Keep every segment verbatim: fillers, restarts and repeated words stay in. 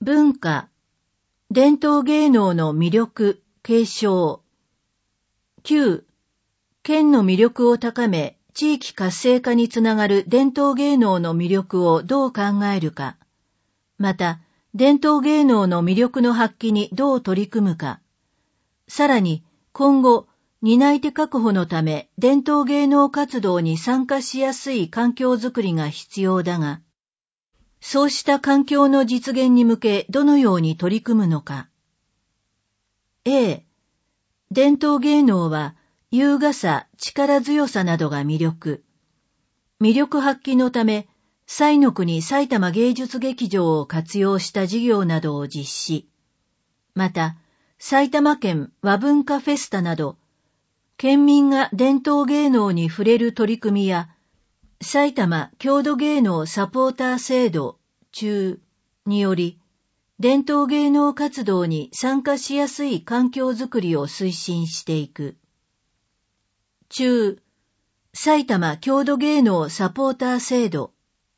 文化、伝統芸能の魅力、継承。きゅう、県の魅力を高め、地域活性化につながる伝統芸能の魅力をどう考えるか。また、伝統芸能の魅力の発揮にどう取り組むか。さらに、今後、担い手確保のため、伝統芸能活動に参加しやすい環境づくりが必要だが、そうした環境の実現に向けどのように取り組むのか。A、伝統芸能は優雅さ、力強さなどが魅力。魅力発揮のため、彩の国埼玉芸術劇場を活用した事業などを実施。また、埼玉県和文化フェスタなど、県民が伝統芸能に触れる取り組みや、埼玉郷土芸能サポーター制度中により、伝統芸能活動に参加しやすい環境づくりを推進していく。中、埼玉郷土芸能サポーター制度。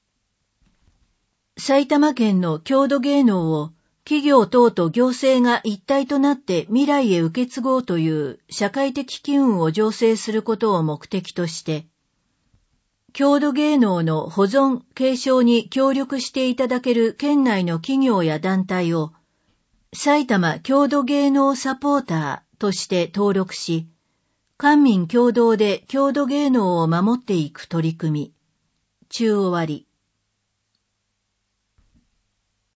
埼玉県の郷土芸能を企業等と行政が一体となって未来へ受け継ごうという社会的機運を醸成することを目的として、郷土芸能の保存・継承に協力していただける県内の企業や団体を埼玉郷土芸能サポーターとして登録し、官民共同で郷土芸能を守っていく取り組み。中終わり。